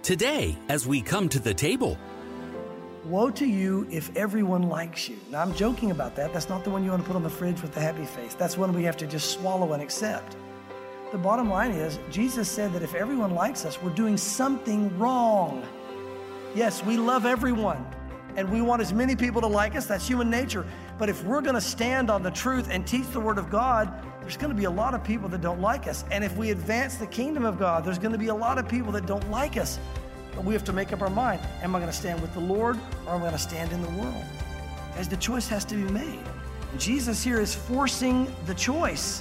Today, as we come to the table. Woe to you if everyone likes you. Now, I'm joking about that. That's not the one you want to put on the fridge with the happy face. That's one we have to just swallow and accept. The bottom line is, Jesus said that if everyone likes us, we're doing something wrong. Yes, we love everyone, and we want as many people to like us. That's human nature. But if we're going to stand on the truth and teach the Word of God, there's going to be a lot of people that don't like us. And if we advance the kingdom of God, there's going to be a lot of people that don't like us. But we have to make up our mind. Am I going to stand with the Lord, or am I going to stand in the world? As the choice has to be made. And Jesus here is forcing the choice.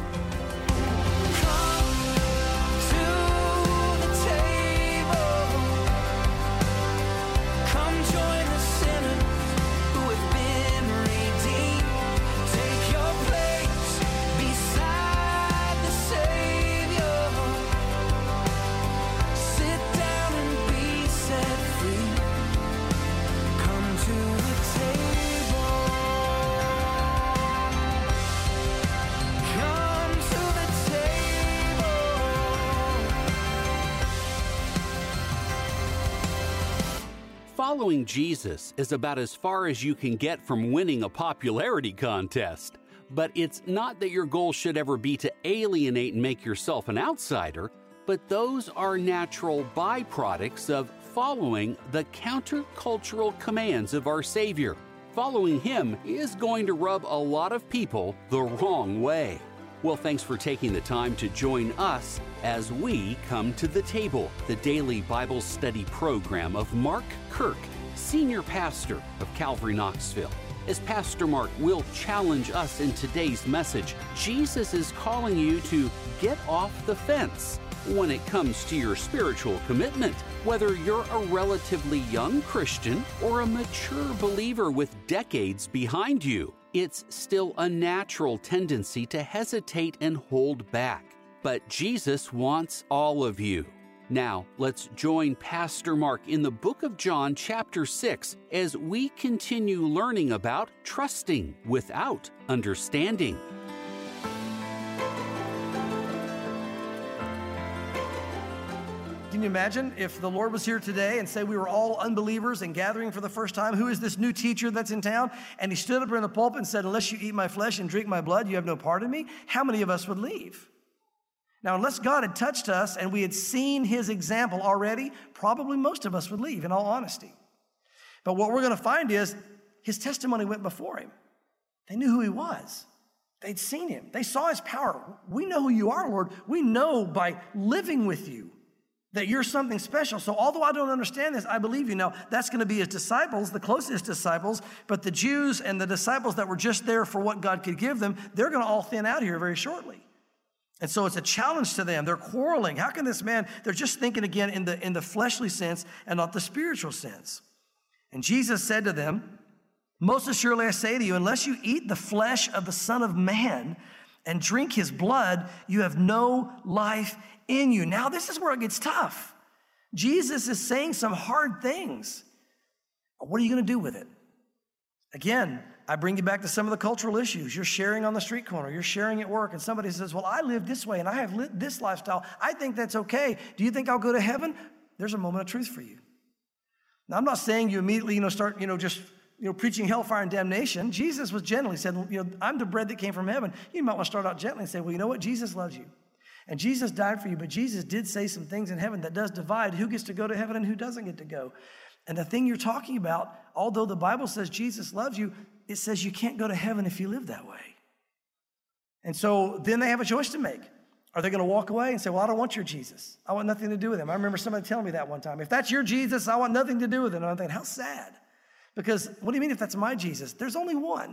Following Jesus is about as far as you can get from winning a popularity contest. But it's not that your goal should ever be to alienate and make yourself an outsider, but those are natural byproducts of following the countercultural commands of our Savior. Following Him is going to rub a lot of people the wrong way. Well, thanks for taking the time to join us as we come to the table, the daily Bible study program of Mark Kirk, Senior Pastor of Calvary Knoxville. As Pastor Mark will challenge us in today's message, Jesus is calling you to get off the fence when it comes to your spiritual commitment. Whether you're a relatively young Christian or a mature believer with decades behind you, it's still a natural tendency to hesitate and hold back. But Jesus wants all of you. Now, let's join Pastor Mark in the book of John, chapter 6, as we continue learning about trusting without understanding. Can you imagine if the Lord was here today and say we were all unbelievers and gathering for the first time? Who is this new teacher that's in town? And he stood up in the pulpit and said, unless you eat my flesh and drink my blood, you have no part in me. How many of us would leave? Now, unless God had touched us and we had seen His example already, probably most of us would leave, in all honesty. But what we're going to find is His testimony went before Him. They knew who He was. They'd seen Him. They saw His power. We know who you are, Lord. We know by living with you that you're something special. So although I don't understand this, I believe you. Now, that's going to be His disciples, the closest disciples, but the Jews and the disciples that were just there for what God could give them, they're going to all thin out here very shortly. And so it's a challenge to them. They're quarreling. How can this man, they're just thinking again in the fleshly sense and not the spiritual sense. And Jesus said to them, most assuredly I say to you, unless you eat the flesh of the Son of Man and drink His blood, you have no life in you. Now, this is where it gets tough. Jesus is saying some hard things. What are you going to do with it? Again, I bring you back to some of the cultural issues. You're sharing on the street corner. You're sharing at work, and somebody says, well, I live this way, and I have lived this lifestyle. I think that's okay. Do you think I'll go to heaven? There's a moment of truth for you. Now, I'm not saying you immediately, start, just preaching hellfire and damnation. Jesus was gentle. He said, I'm the bread that came from heaven. You might want to start out gently and say, well, you know what? Jesus loves you. And Jesus died for you, but Jesus did say some things in heaven that does divide who gets to go to heaven and who doesn't get to go. And the thing you're talking about, although the Bible says Jesus loves you, it says you can't go to heaven if you live that way. And so then they have a choice to make. Are they going to walk away and say, well, I don't want your Jesus. I want nothing to do with him. I remember somebody telling me that one time. If that's your Jesus, I want nothing to do with it. And I'm thinking, how sad. Because what do you mean if that's my Jesus? There's only one.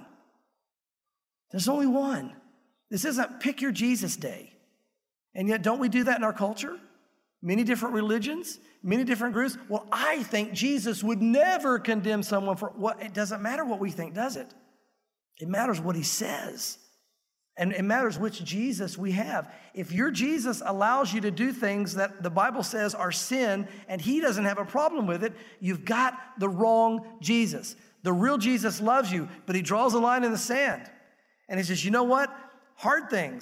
There's only one. This isn't pick your Jesus day. And yet, don't we do that in our culture? Many different religions, many different groups. Well, I think Jesus would never condemn someone for what. It doesn't matter what we think, does it? It matters what he says. And it matters which Jesus we have. If your Jesus allows you to do things that the Bible says are sin and he doesn't have a problem with it, you've got the wrong Jesus. The real Jesus loves you, but he draws a line in the sand. And he says, you know what? Hard things,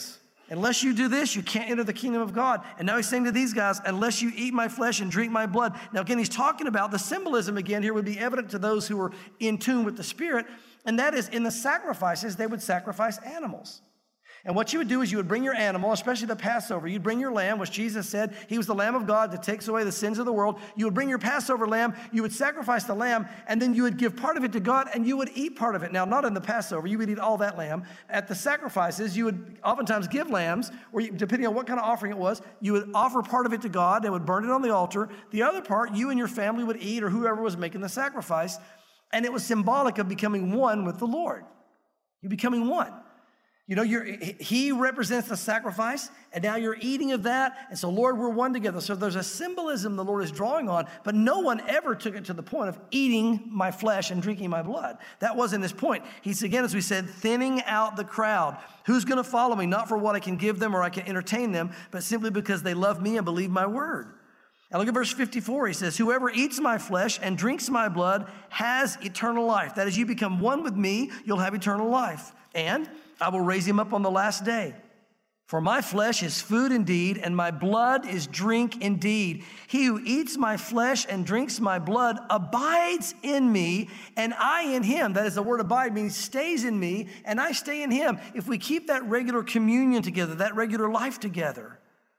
Unless you do this, you can't enter the kingdom of God. And now he's saying to these guys, unless you eat my flesh and drink my blood. Now again, he's talking about the symbolism again here would be evident to those who were in tune with the Spirit. And that is in the sacrifices, they would sacrifice animals. And what you would do is you would bring your animal, especially the Passover. You'd bring your lamb, which Jesus said he was the Lamb of God that takes away the sins of the world. You would bring your Passover lamb, you would sacrifice the lamb, and then you would give part of it to God, and you would eat part of it. Now, not in the Passover, you would eat all that lamb. At the sacrifices, you would oftentimes give lambs, or depending on what kind of offering it was, you would offer part of it to God and would burn it on the altar. The other part, you and your family would eat, or whoever was making the sacrifice, and it was symbolic of becoming one with the Lord. You're becoming one. You know, he represents the sacrifice, and now you're eating of that. And so, Lord, we're one together. So there's a symbolism the Lord is drawing on, but no one ever took it to the point of eating my flesh and drinking my blood. That wasn't his point. He's, again, as we said, thinning out the crowd. Who's going to follow me? Not for what I can give them or I can entertain them, but simply because they love me and believe my word. Now look at verse 54. He says, whoever eats my flesh and drinks my blood has eternal life. That is, you become one with me, you'll have eternal life. And I will raise him up on the last day. For my flesh is food indeed, and my blood is drink indeed. He who eats my flesh and drinks my blood abides in me, and I in him. That is, the word abide means stays in me, and I stay in him. If we keep that regular communion together, that regular life together.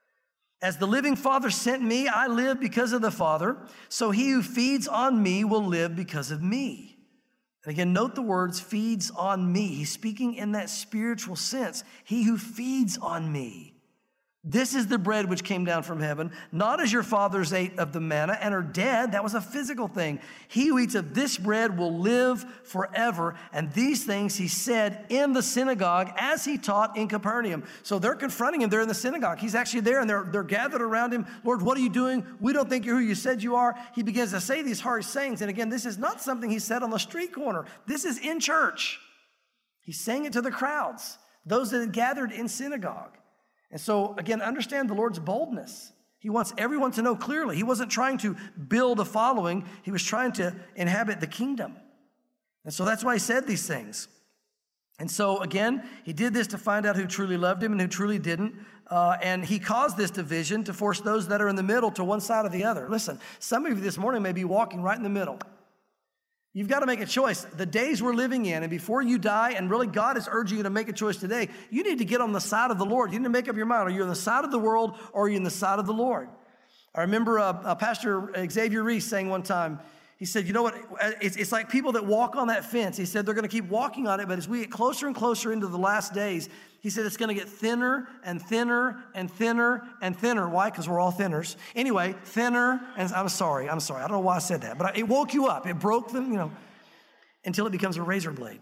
As the living Father sent me, I live because of the Father. So he who feeds on me will live because of me. And again, note the words, feeds on me. He's speaking in that spiritual sense. He who feeds on me. This is the bread which came down from heaven, not as your fathers ate of the manna and are dead. That was a physical thing. He who eats of this bread will live forever. And these things he said in the synagogue as he taught in Capernaum. So they're confronting him. They're in the synagogue. He's actually there, and they're gathered around him. Lord, what are you doing? We don't think you're who you said you are. He begins to say these harsh sayings. And again, this is not something he said on the street corner. This is in church. He's saying it to the crowds, those that had gathered in synagogue. And so, again, understand the Lord's boldness. He wants everyone to know clearly. He wasn't trying to build a following. He was trying to inhabit the kingdom. And so that's why he said these things. And so, again, he did this to find out who truly loved him and who truly didn't. And he caused this division to force those that are in the middle to one side or the other. Listen, some of you this morning may be walking right in the middle. You've got to make a choice. The days we're living in, and before you die, and really God is urging you to make a choice today, you need to get on the side of the Lord. You need to make up your mind. Are you on the side of the world, or are you on the side of the Lord? I remember Pastor Xavier Reese saying one time, he said, you know what, it's like people that walk on that fence. He said they're going to keep walking on it, but as we get closer and closer into the last days, he said it's going to get thinner and thinner and thinner and thinner. Why? Because we're all thinners. Anyway, thinner, and I'm sorry. I don't know why I said that, but it woke you up. It broke them, until it becomes a razor blade.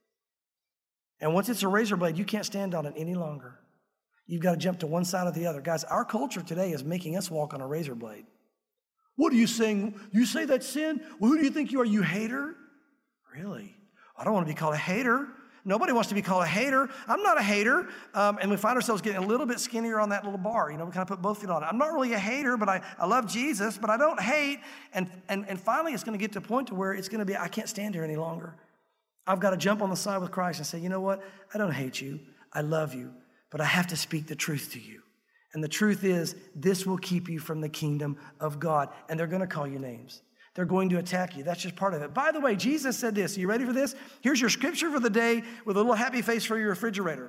And once it's a razor blade, you can't stand on it any longer. You've got to jump to one side or the other. Guys, our culture today is making us walk on a razor blade. What are you saying? You say that's sin? Well, who do you think you are, you hater? Really? I don't want to be called a hater. Nobody wants to be called a hater. I'm not a hater. And we find ourselves getting a little bit skinnier on that little bar. We kind of put both feet on it. I'm not really a hater, but I love Jesus, but I don't hate. And finally, it's going to get to a point to where it's going to be, I can't stand here any longer. I've got to jump on the side with Christ and say, you know what? I don't hate you. I love you, but I have to speak the truth to you. And the truth is, this will keep you from the kingdom of God. And they're going to call you names. They're going to attack you. That's just part of it. By the way, Jesus said this. Are you ready for this? Here's your scripture for the day with a little happy face for your refrigerator.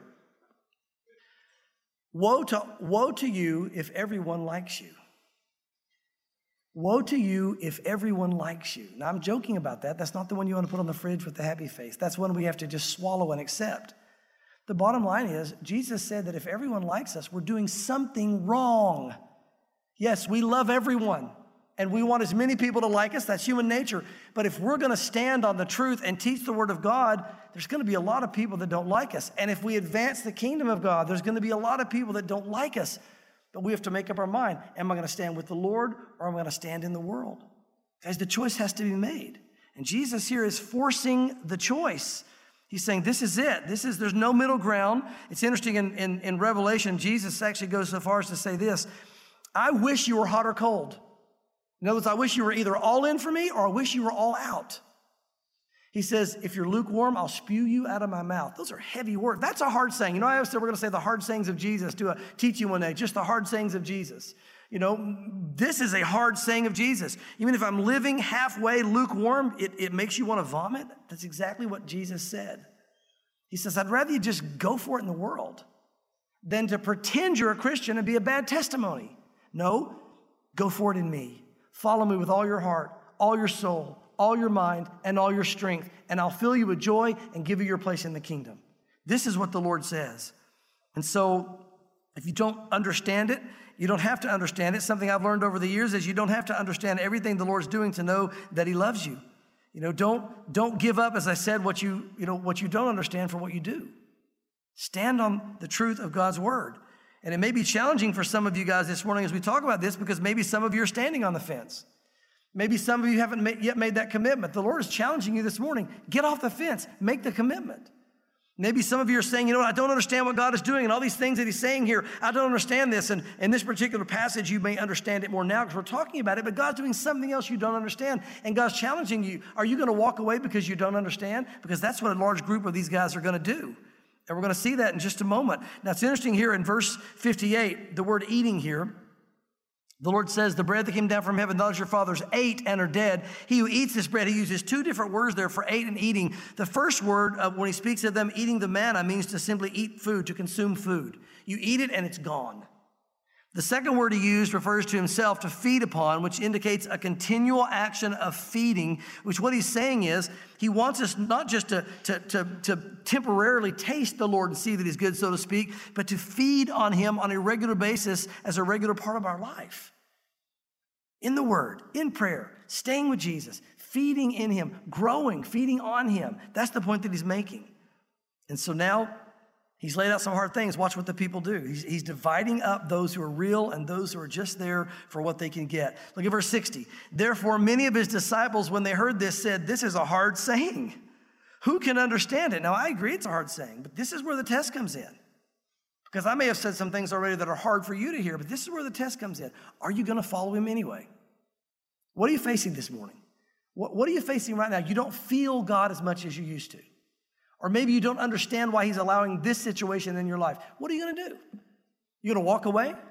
Woe to you if everyone likes you. Woe to you if everyone likes you. Now, I'm joking about that. That's not the one you want to put on the fridge with the happy face. That's one we have to just swallow and accept. The bottom line is, Jesus said that if everyone likes us, we're doing something wrong. Yes, we love everyone, and we want as many people to like us. That's human nature. But if we're going to stand on the truth and teach the word of God, there's going to be a lot of people that don't like us. And if we advance the kingdom of God, there's going to be a lot of people that don't like us. But we have to make up our mind. Am I going to stand with the Lord, or am I going to stand in the world? Guys, the choice has to be made. And Jesus here is forcing the choice. He's saying, this is it. There's no middle ground. It's interesting in Revelation, Jesus actually goes so far as to say this: I wish you were hot or cold. In other words, I wish you were either all in for me, or I wish you were all out. He says, if you're lukewarm, I'll spew you out of my mouth. Those are heavy words. That's a hard saying. You know, I always said we're going to say the hard sayings of Jesus. Do a teaching one day, just the hard sayings of Jesus. You know, this is a hard saying of Jesus. Even if I'm living halfway lukewarm, it makes you want to vomit. That's exactly what Jesus said. He says, I'd rather you just go for it in the world than to pretend you're a Christian and be a bad testimony. No, go for it in me. Follow me with all your heart, all your soul, all your mind, and all your strength, and I'll fill you with joy and give you your place in the kingdom. This is what the Lord says. And so if you don't understand it, you don't have to understand it. Something I've learned over the years is you don't have to understand everything the Lord's doing to know that he loves you. You know, don't give up, as I said, what you don't understand for what you do. Stand on the truth of God's word. And it may be challenging for some of you guys this morning as we talk about this, because maybe some of you are standing on the fence. Maybe some of you haven't yet made that commitment. The Lord is challenging you this morning. Get off the fence. Make the commitment. Maybe some of you are saying, you know what, I don't understand what God is doing and all these things that he's saying here. I don't understand this. And in this particular passage, you may understand it more now because we're talking about it, but God's doing something else you don't understand. And God's challenging you. Are you going to walk away because you don't understand? Because that's what a large group of these guys are going to do. And we're going to see that in just a moment. Now, it's interesting here in verse 58, the word eating here. The Lord says, the bread that came down from heaven, those your fathers ate and are dead. He who eats this bread, he uses two different words there for ate and eating. The first word, when he speaks of them eating the manna, means to simply eat food, to consume food. You eat it and it's gone. The second word he used refers to himself, to feed upon, which indicates a continual action of feeding, which what he's saying is he wants us not just to temporarily taste the Lord and see that he's good, so to speak, but to feed on him on a regular basis as a regular part of our life. In the word, in prayer, staying with Jesus, feeding in him, growing, feeding on him. That's the point that he's making. And so now he's laid out some hard things. Watch what the people do. He's dividing up those who are real and those who are just there for what they can get. Look at verse 60. Therefore, many of his disciples, when they heard this, said, this is a hard saying. Who can understand it? Now, I agree it's a hard saying, but this is where the test comes in. Because I may have said some things already that are hard for you to hear, but this is where the test comes in. Are you going to follow him anyway? What are you facing this morning? What are you facing right now? You don't feel God as much as you used to. Or maybe you don't understand why he's allowing this situation in your life. What are you going to do? You going to walk away? Or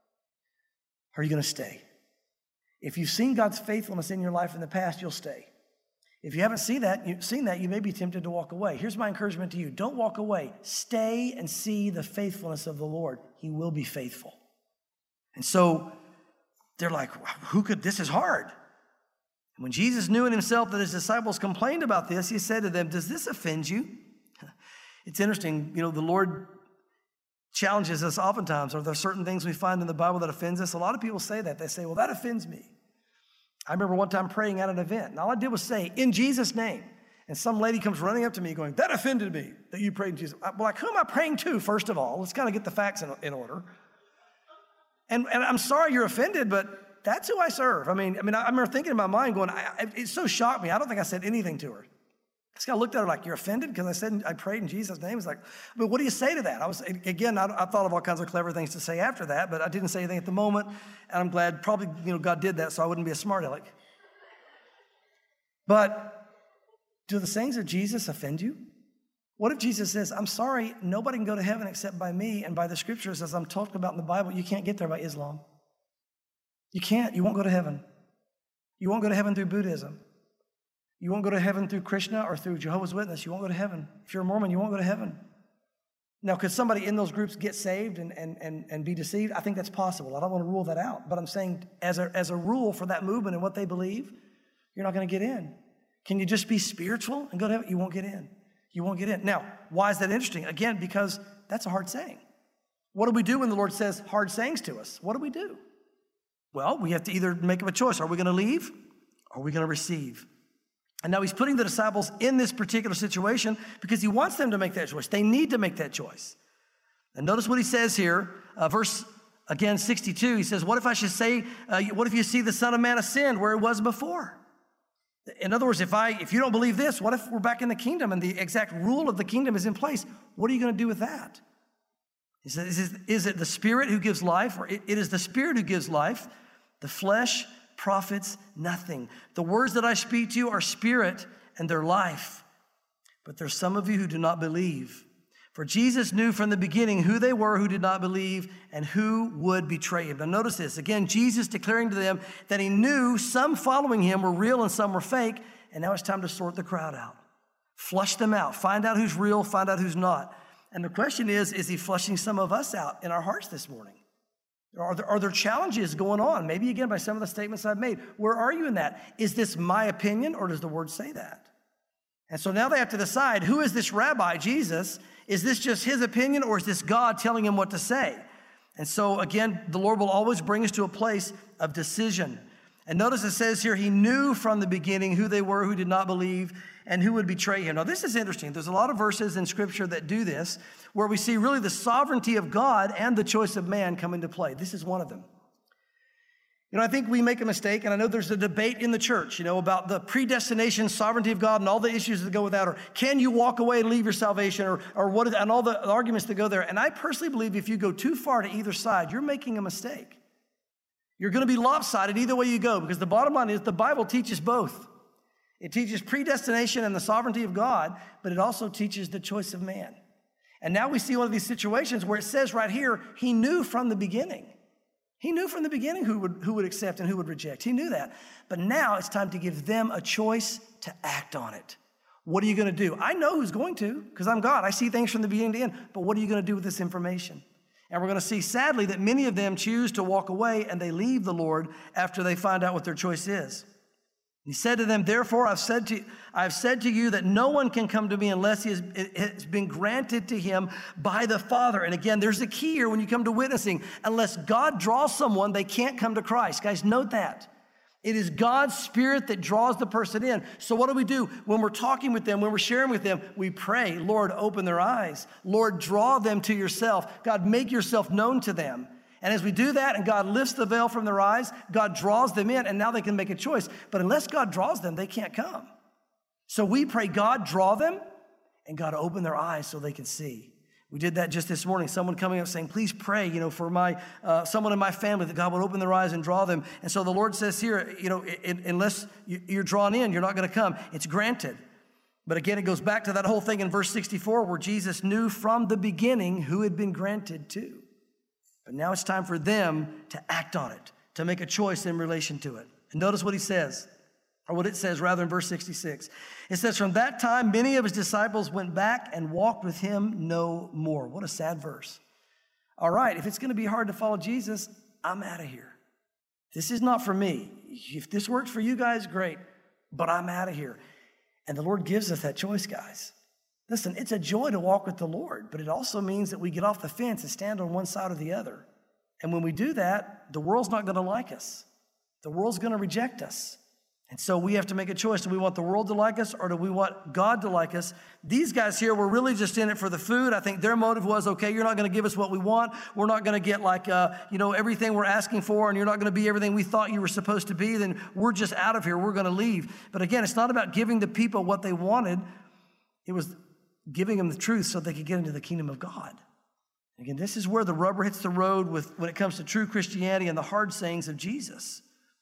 are you going to stay? If you've seen God's faithfulness in your life in the past, you'll stay. If you haven't seen that, you may be tempted to walk away. Here's my encouragement to you. Don't walk away. Stay and see the faithfulness of the Lord. He will be faithful. And so they're like, this is hard. When Jesus knew in himself that his disciples complained about this, he said to them, does this offend you? It's interesting, the Lord challenges us oftentimes. Are there certain things we find in the Bible that offends us? A lot of people say that. They say, well, that offends me. I remember one time praying at an event, and all I did was say, in Jesus' name. And some lady comes running up to me going, that offended me that you prayed in Jesus. I'm like, who am I praying to, first of all? Let's kind of get the facts in order. And I'm sorry you're offended, but that's who I serve. I remember thinking in my mind going, it so shocked me. I don't think I said anything to her. I just kind of looked at her like, you're offended? Because I prayed in Jesus' name. It's like, but what do you say to that? I thought of all kinds of clever things to say after that, but I didn't say anything at the moment. And I'm glad probably, God did that so I wouldn't be a smart aleck. But do the sayings of Jesus offend you? What if Jesus says, I'm sorry, nobody can go to heaven except by me, and by the scriptures, as I'm talking about in the Bible, you can't get there by Islam. You can't. You won't go to heaven. You won't go to heaven through Buddhism. You won't go to heaven through Krishna or through Jehovah's Witness. You won't go to heaven. If you're a Mormon, you won't go to heaven. Now, could somebody in those groups get saved and be deceived? I think that's possible. I don't want to rule that out. But I'm saying as a rule for that movement and what they believe, you're not going to get in. Can you just be spiritual and go to heaven? You won't get in. You won't get in. Now, why is that interesting? Again, because that's a hard saying. What do we do when the Lord says hard sayings to us? What do we do? Well, we have to either make up a choice. Are we going to leave or are we going to receive? And now he's putting the disciples in this particular situation because he wants them to make that choice. They need to make that choice. And notice what he says here, verse, again, 62. He says, what if I should say, what if you see the Son of Man ascend where he was before? In other words, if you don't believe this, what if we're back in the kingdom and the exact rule of the kingdom is in place? What are you going to do with that? He says, is it the Spirit who gives life? Or it is the Spirit who gives life. The flesh profits nothing. The words that I speak to you are spirit and they're life. But there's some of you who do not believe. For Jesus knew from the beginning who they were who did not believe and who would betray him. Now notice this. Again, Jesus declaring to them that he knew some following him were real and some were fake. And now it's time to sort the crowd out. Flush them out. Find out who's real, find out who's not. And the question is he flushing some of us out in our hearts this morning? Are there challenges going on? Maybe again by some of the statements I've made. Where are you in that? Is this my opinion or does the word say that? And so now they have to decide, who is this rabbi, Jesus? Is this just his opinion or is this God telling him what to say? And so again, the Lord will always bring us to a place of decision. And notice it says here, he knew from the beginning who they were who did not believe and who would betray him. Now this is interesting. There's a lot of verses in Scripture that do this, where we see really the sovereignty of God and the choice of man come into play. This is one of them. You know, I think we make a mistake, and I know there's a debate in the church, about the predestination, sovereignty of God, and all the issues that go with that, or can you walk away and leave your salvation, or what, and all the arguments that go there. And I personally believe if you go too far to either side, you're making a mistake. You're going to be lopsided either way you go, because the bottom line is the Bible teaches both. It teaches predestination and the sovereignty of God, but it also teaches the choice of man. And now we see one of these situations where it says right here, he knew from the beginning. He knew from the beginning who would accept and who would reject. He knew that. But now it's time to give them a choice to act on it. What are you going to do? I know who's going to, because I'm God. I see things from the beginning to end. But what are you going to do with this information? And we're going to see, sadly, that many of them choose to walk away and they leave the Lord after they find out what their choice is. He said to them, therefore, I've said to you that no one can come to me unless it has been granted to him by the Father. And again, there's a key here when you come to witnessing. Unless God draws someone, they can't come to Christ. Guys, note that. It is God's Spirit that draws the person in. So what do? When we're talking with them, when we're sharing with them, we pray, Lord, open their eyes. Lord, draw them to yourself. God, make yourself known to them. And as we do that and God lifts the veil from their eyes, God draws them in and now they can make a choice. But unless God draws them, they can't come. So we pray, God, draw them and God, open their eyes so they can see. We did that just this morning. Someone coming up saying, please pray, for someone in my family that God would open their eyes and draw them. And so the Lord says here, unless you're drawn in, you're not going to come. It's granted. But again, it goes back to that whole thing in verse 64 where Jesus knew from the beginning who had been granted to. But now it's time for them to act on it, to make a choice in relation to it. And notice what he says, or what it says rather in verse 66. It says, from that time, many of his disciples went back and walked with him no more. What a sad verse. All right, if it's going to be hard to follow Jesus, I'm out of here. This is not for me. If this works for you guys, great, but I'm out of here. And the Lord gives us that choice, guys. Listen, it's a joy to walk with the Lord, but it also means that we get off the fence and stand on one side or the other. And when we do that, the world's not going to like us. The world's going to reject us. And so we have to make a choice. Do we want the world to like us or do we want God to like us? These guys here were really just in it for the food. I think their motive was, okay, you're not going to give us what we want. We're not going to get everything we're asking for, and you're not going to be everything we thought you were supposed to be. Then we're just out of here. We're going to leave. But again, it's not about giving the people what they wanted. It was giving them the truth so they could get into the kingdom of God. Again, this is where the rubber hits the road when it comes to true Christianity and the hard sayings of Jesus.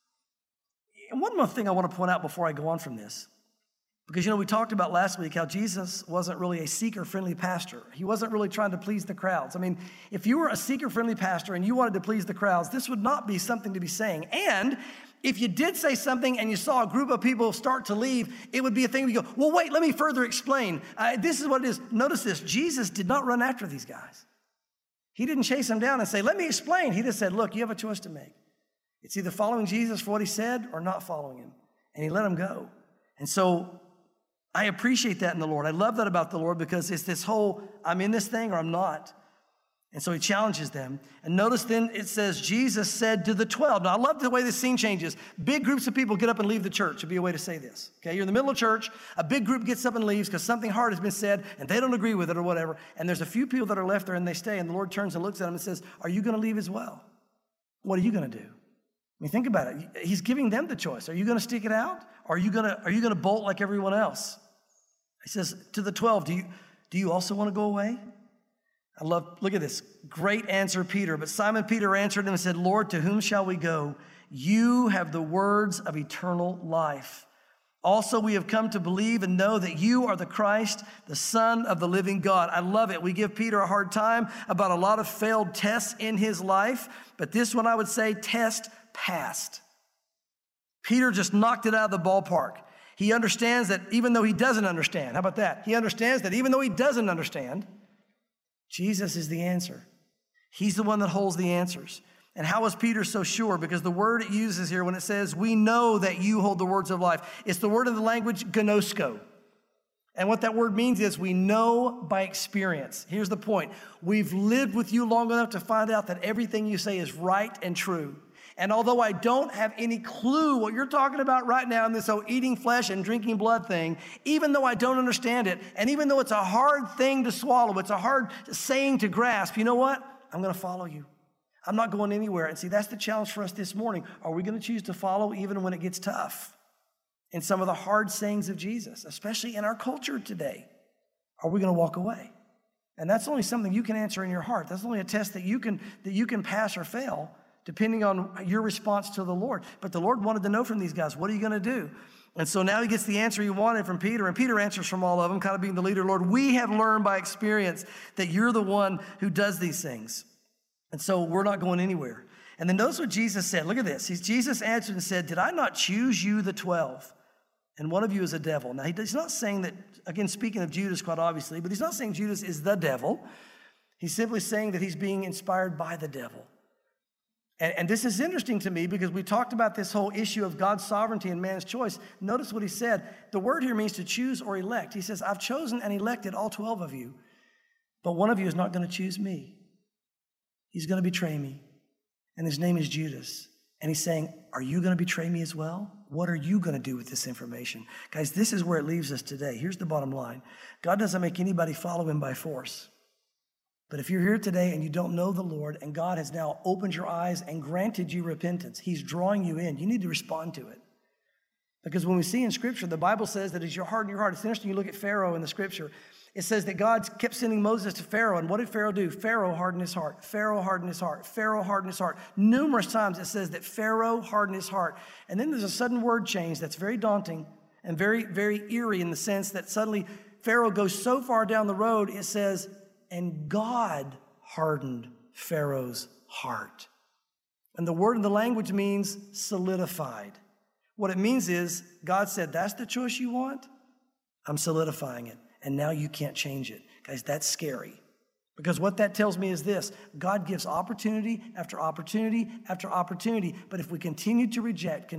And one more thing I want to point out before I go on from this, because, we talked about last week how Jesus wasn't really a seeker-friendly pastor. He wasn't really trying to please the crowds. I mean, if you were a seeker-friendly pastor and you wanted to please the crowds, this would not be something to be saying. And if you did say something and you saw a group of people start to leave, it would be a thing where you go, well, wait, let me further explain. This is what it is. Notice this. Jesus did not run after these guys. He didn't chase them down and say, let me explain. He just said, look, you have a choice to make. It's either following Jesus for what he said or not following him. And he let them go. And so I appreciate that in the Lord. I love that about the Lord because it's this whole, I'm in this thing or I'm not. And so he challenges them. And notice then it says, Jesus said to the 12. Now I love the way this scene changes. Big groups of people get up and leave the church. Would be a way to say this. Okay, you're in the middle of church. A big group gets up and leaves because something hard has been said and they don't agree with it or whatever. And there's a few people that are left there and they stay. And the Lord turns and looks at them and says, are you going to leave as well? What are you going to do? I mean, think about it. He's giving them the choice. Are you going to stick it out? Or are you going to bolt like everyone else? He says to the 12, do you also want to go away? Look at this. Great answer, Peter. But Simon Peter answered him and said, Lord, to whom shall we go? You have the words of eternal life. Also, we have come to believe and know that you are the Christ, the Son of the living God. I love it. We give Peter a hard time about a lot of failed tests in his life, but this one I would say, test passed. Peter just knocked it out of the ballpark. He understands that even though he doesn't understand, how about that? He understands that even though he doesn't understand, Jesus is the answer. He's the one that holds the answers. And how is Peter so sure? Because the word it uses here when it says, we know that you hold the words of life, it's the word in the language gnosko. And what that word means is we know by experience. Here's the point. We've lived with you long enough to find out that everything you say is right and true. And although I don't have any clue what you're talking about right now in this whole eating flesh and drinking blood thing, even though I don't understand it, and even though it's a hard thing to swallow, it's a hard saying to grasp, you know what? I'm going to follow you. I'm not going anywhere. And see, that's the challenge for us this morning. Are we going to choose to follow even when it gets tough? In some of the hard sayings of Jesus, especially in our culture today, are we going to walk away? And that's only something you can answer in your heart. That's only a test that you can pass or fail, depending on your response to the Lord. But the Lord wanted to know from these guys, what are you going to do? And so now he gets the answer he wanted from Peter, and Peter answers from all of them, kind of being the leader. Lord, we have learned by experience that you're the one who does these things. And so we're not going anywhere. And then notice what Jesus said. Look at this. Jesus answered and said, did I not choose you, the 12? And one of you is a devil. Now, he's not saying that, again, speaking of Judas quite obviously, but he's not saying Judas is the devil. He's simply saying that he's being inspired by the devil. And this is interesting to me because we talked about this whole issue of God's sovereignty and man's choice. Notice what he said. The word here means to choose or elect. He says, I've chosen and elected all 12 of you, but one of you is not going to choose me. He's going to betray me, and his name is Judas. And he's saying, are you going to betray me as well? What are you going to do with this information? Guys, this is where it leaves us today. Here's the bottom line. God doesn't make anybody follow him by force. But if you're here today and you don't know the Lord, and God has now opened your eyes and granted you repentance, he's drawing you in. You need to respond to it. Because when we see in Scripture, the Bible says that as you harden your heart, it's interesting, you look at Pharaoh in the Scripture, it says that God kept sending Moses to Pharaoh. And what did Pharaoh do? Pharaoh hardened his heart. Pharaoh hardened his heart. Pharaoh hardened his heart. Numerous times it says that Pharaoh hardened his heart. And then there's a sudden word change that's very daunting and very, very eerie in the sense that suddenly Pharaoh goes so far down the road, it says, and God hardened Pharaoh's heart. And the word in the language means solidified. What it means is God said, that's the choice you want? I'm solidifying it. And now you can't change it. Guys, that's scary. Because what that tells me is this. God gives opportunity after opportunity after opportunity. But if we continue to reject,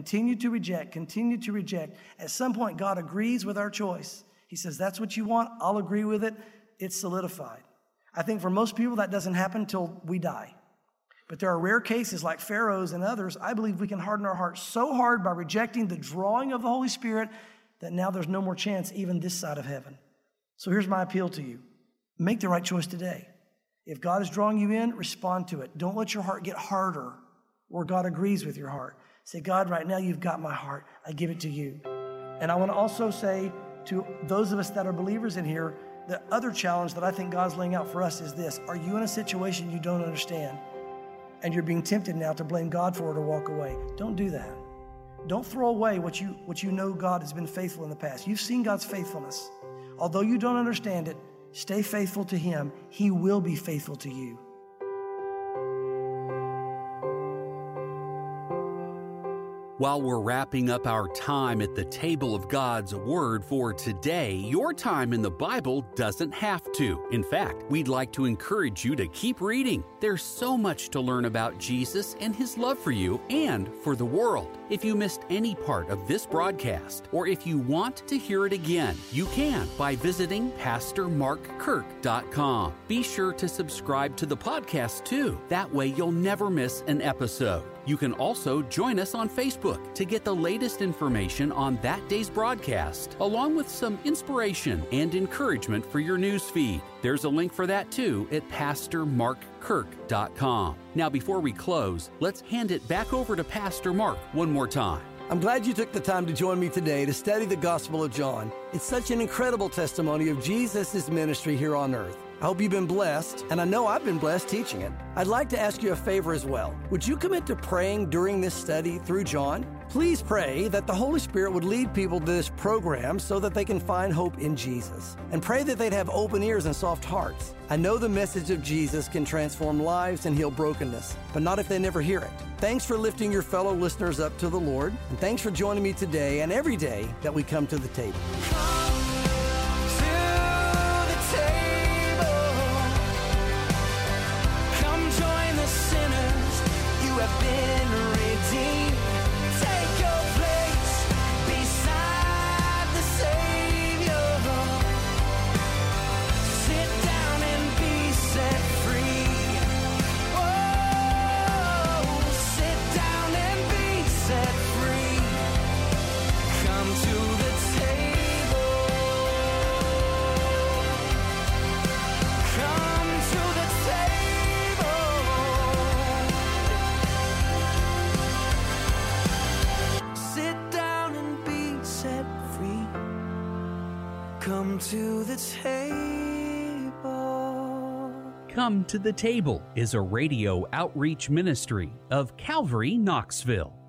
at some point God agrees with our choice. He says, that's what you want. I'll agree with it. It's solidified. I think for most people that doesn't happen until we die. But there are rare cases like Pharaoh's and others. I believe we can harden our hearts so hard by rejecting the drawing of the Holy Spirit that now there's no more chance even this side of heaven. So here's my appeal to you. Make the right choice today. If God is drawing you in, respond to it. Don't let your heart get harder where God agrees with your heart. Say, God, right now you've got my heart. I give it to you. And I want to also say to those of us that are believers in here, the other challenge that I think God's laying out for us is this. Are you in a situation you don't understand and you're being tempted now to blame God for it or walk away? Don't do that. Don't throw away what you know God has been faithful in the past. You've seen God's faithfulness. Although you don't understand it, stay faithful to him. He will be faithful to you. While we're wrapping up our time at the table of God's Word for today, your time in the Bible doesn't have to. In fact, we'd like to encourage you to keep reading. There's so much to learn about Jesus and his love for you and for the world. If you missed any part of this broadcast, or if you want to hear it again, you can by visiting PastorMarkKirk.com. Be sure to subscribe to the podcast too. That way you'll never miss an episode. You can also join us on Facebook to get the latest information on that day's broadcast, along with some inspiration and encouragement for your news feed. There's a link for that too at PastorMarkKirk.com. Now, before we close, let's hand it back over to Pastor Mark one more time. I'm glad you took the time to join me today to study the Gospel of John. It's such an incredible testimony of Jesus' ministry here on earth. I hope you've been blessed, and I know I've been blessed teaching it. I'd like to ask you a favor as well. Would you commit to praying during this study through John? Please pray that the Holy Spirit would lead people to this program so that they can find hope in Jesus. And pray that they'd have open ears and soft hearts. I know the message of Jesus can transform lives and heal brokenness, but not if they never hear it. Thanks for lifting your fellow listeners up to the Lord, and thanks for joining me today and every day that we come to the table. Come to the table. Come to the Table is a radio outreach ministry of Calvary Knoxville.